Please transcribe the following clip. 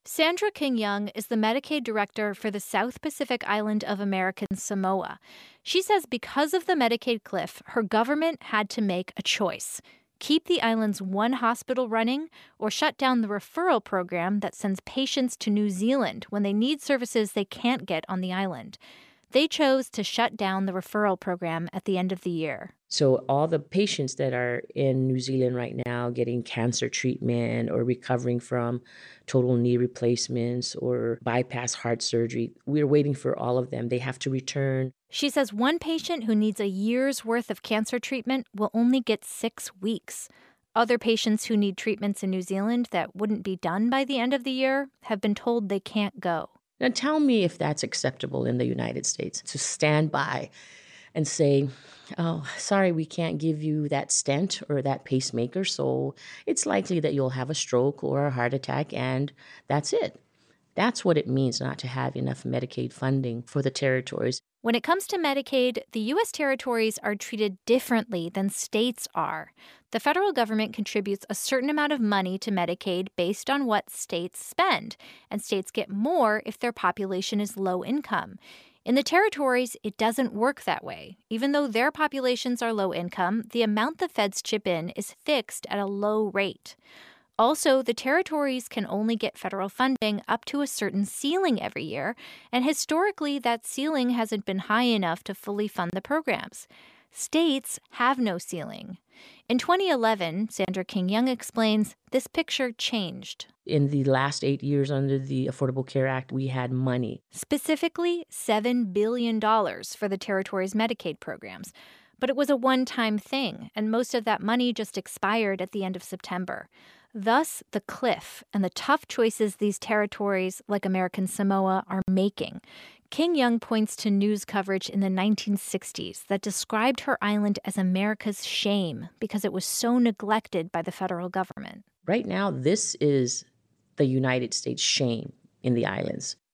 Sandra King Young is the Medicaid director for the South Pacific island of American Samoa. She says because of the Medicaid cliff, her government had to make a choice: keep the island's one hospital running or shut down the referral program that sends patients to New Zealand when they need services they can't get on the island. They chose to shut down the referral program at the end of the year. So all the patients that are in New Zealand right now getting cancer treatment or recovering from total knee replacements or bypass heart surgery, we're waiting for all of them. They have to return. She says one patient who needs a year's worth of cancer treatment will only get 6 weeks. Other patients who need treatments in New Zealand that wouldn't be done by the end of the year have been told they can't go. Now tell me if that's acceptable in the United States, to stand by and say, oh, sorry, we can't give you that stent or that pacemaker, so it's likely that you'll have a stroke or a heart attack, and that's it. That's what it means not to have enough Medicaid funding for the territories. When it comes to Medicaid, the U.S. territories are treated differently than states are. The federal government contributes a certain amount of money to Medicaid based on what states spend, and states get more if their population is low income. In the territories, it doesn't work that way. Even though their populations are low income, the amount the feds chip in is fixed at a low rate. Also, the territories can only get federal funding up to a certain ceiling every year, and historically, that ceiling hasn't been high enough to fully fund the programs. States have no ceiling. In 2011, Sandra King Young explains, this picture changed. In the last 8 years under the Affordable Care Act, we had money. Specifically, $7 billion for the territories' Medicaid programs. But it was a one-time thing, and most of that money just expired at the end of September. Thus, the cliff and the tough choices these territories, like American Samoa, are making. King Young points to news coverage in the 1960s that described her island as America's shame because it was so neglected by the federal government. Right now, this is the United States shame in the islands.